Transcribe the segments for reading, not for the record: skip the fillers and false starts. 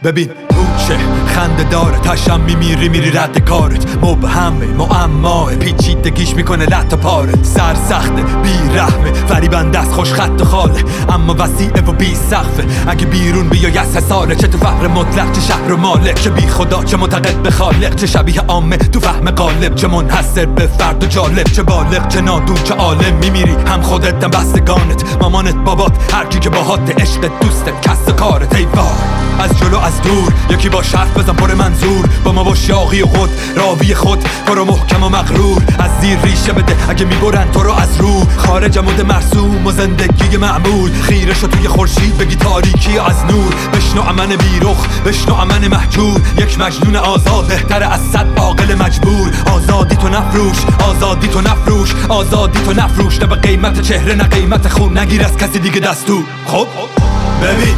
ببین کوچه خنده داره تشم میری رد کارت مبهمه معماه پیچیدگیش میکنه لط و پارت سر سخته بیرحمه فریبنده است خوش خط و خاله اما وسیعه و بی سقفه اگه بیرون بیای از حساره چه تو فقر مطلق چه شهر و مالک چه بی خدا چه معتقد به خالق چه شبیه عامه تو فهم غالب چه منحصر به فرد و جالب چه بالغ چه نادون چه عالم میمیری هم خودت هم بستگانت مامانت بابات هر کی که باهات عشق دوستت کس و کارت ای وای از جلو از دور یکی با حرف بزن پر منظور با ما با شاقی خود راوی خود برو محکم و مغرور از زیر ریشه بده اگه میبرن تو رو از رو خارج مود مرسوم و زندگی معمول خیره شو توی خورشید بگی تاریکی از نور بشنو امن بیرخ بشنو امن محجور یک مجنون آزاد بهتر از 100 عاقل مجبور آزادی تو نفروش آزادی تو نفروش آزادی تو نفروش نه به قیمت چهره نه قیمت خون نگیر از کسی دیگه دستور خب ببین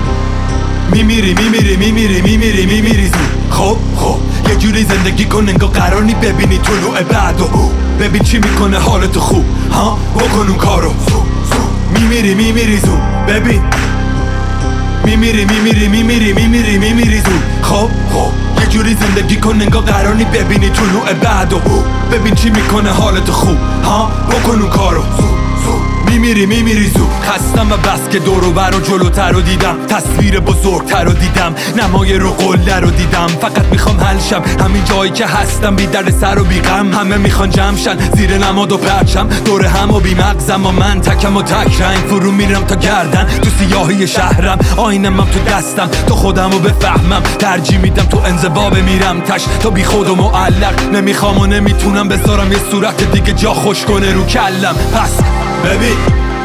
میمیری زود خب یه جوری زندگی کن انگار قرار نی ببینی طلوع بعد و ببین چی میکنه حالتو خوب ها بکن اون کارو میمیری زود ببین میمیری زود خب یه جوری زندگی کن انگار قرار نی ببینی طلوع بعد و ببین چی میکنه حالتو خوب ها بکن اون کارو میمیری زود خستم و بس که دور و بر و جلوتر رو دیدم تصویر بزرگتر رو دیدم نمای رو قله رو دیدم فقط میخوام حل شم همین جایی که هستم بی درد سر و بی غم همه میخوان جمع شن زیر نماد و پرچم دور هم و بی مغزم و من تکم و تک رنگ فرو میرم تا گردن تو سیاهی شهرم آینم تو دستم تو خودم رو بفهمم ترجیح میدم تو انزوا بمیرم تش تا بی خود و معلق نمیخوام و نمیتونم بذارم یه صورت دیگه جا خوش کنه رو کلم پس ببین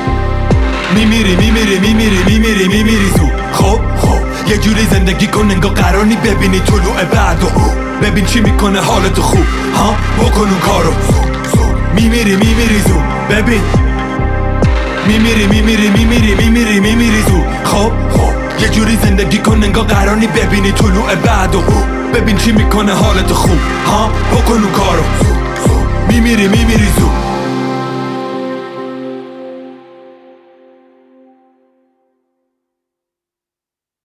میمیری زود خب یه جوری زندگی کن انگار قرار نی ببینی طلوع بعد و ببین چی میکنه حالتو خوب ها بکن اون کارو میمیری زود ببین میمیری زود خب یه جوری زندگی کن انگار قرار نی ببینی طلوع بعد و ببین چی میکنه حالتو خوب ها بکن اون کارو میمیری زود